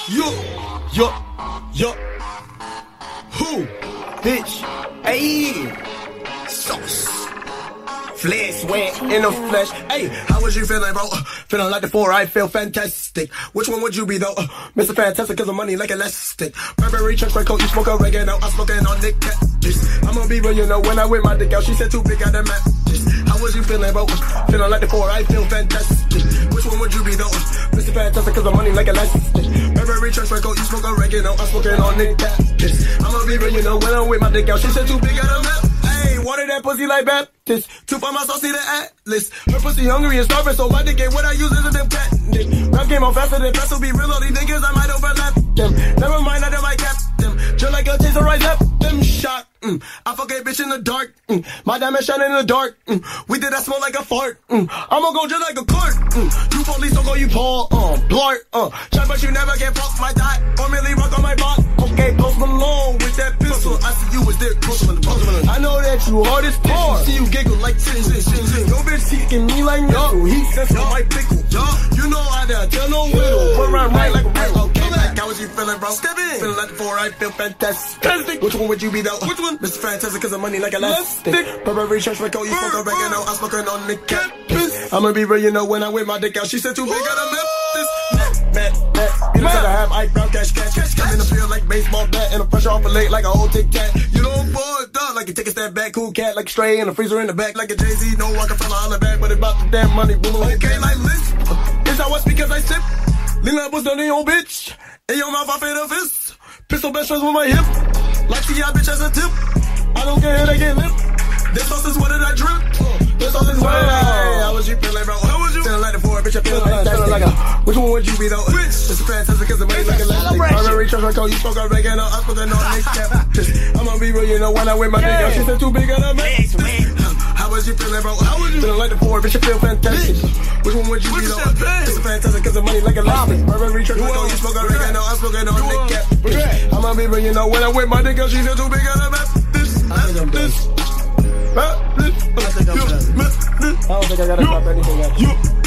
Yo. Who? Bitch. Ayy. Sauce. Flesh went in the flesh. Hey, how was you feeling, bro? Feeling like the four, I feel fantastic. Which one would you be, though? Mr. Fantastic, cause the money like elastic. Burberry, trench coat, you smoke oregano. I'm smoking on Nick Catfish. I'ma be real, you know, when I whip my dick out, she said too big, I done matches. How was you feeling, bro? Feeling like the four, I feel fantastic. Which one would you be, though? Mr. Fantastic, cause the money like elastic. Burberry, trench coat, you smoke oregano. I'm smoking on Nick Catfish. I'ma be real, you know, when I whip my dick out, she said too big, I done matches. Hey, water that pussy like Baptist. Two for my sauce, see the atlas. Her pussy hungry and starving, so my dick ain't what I use is a damn cat dick. Rap game on faster than fast, so be real, all these niggas, I might overlap them. Never mind, I done might cap them. Just like a taser, right left them shot. I fuck a bitch in the dark. My diamond shining in the dark. We did that smell like a fart. I'ma go just like a cart. You police, don't go, you Paul. Blart. Try, but you never get fucked my dot. Or merely rock on my block. Okay, Post Malone with that pistol. I see you was there. I know that you hard as tar. See you giggle like tin. Yo bitch seeking me like no. He says on my pickle. You know I done tell no whittle. Put around right like a riddle. Okay, like how was you feeling, bro? Step in. Feeling like the four, I feel fantastic. Which one would you be though? Which one? Mr. Fantastic, cause the money like elastic. Burberry, trench coat, you smoke oregano. I'm smoking on the campus. I'ma be real, you know, when I whip my dick out, she said too big, I done left this. You know that I have eyebrow cash. Come in the field like baseball bat, and the pressure off a leg like a old Tic Tac. You don't board up like you take a step back, cool cat like a stray in the freezer in the back, like a Jay-Z. No Rockefeller on the back, but about the damn money. Okay, like listen, it's how I speak as I sip. Lean that was done in your bitch. In your mouth, I fade a fist. Pistol best friends with my hip. Like T.I. bitch as a tip. I don't care if they get lip. This sauce is what did I drip? This sauce is what did I. How was you feeling, bro? How was you? Feeling like the four, bitch, I feel like a. Which one would you be, though? It's fantastic, cause the money like elastic. Burberry, trench coat, you smoke oregano. I'm smoking on Nick Catfish. I'ma be real, you know, when I wear my dick out, she said too big, I done matches. How was you feeling, bro? How was you? Feeling like the four, bitch, I feel fantastic. Which one would you be, though? It's fantastic, cause the money like elastic. Burberry, trench coat, you smoke oregano. I'm smoking on Nick Catfish. I'ma be real, you know, when I wear my dick out, she said too big, I done matches. I think I'm done. I don't think I gotta drop anything else.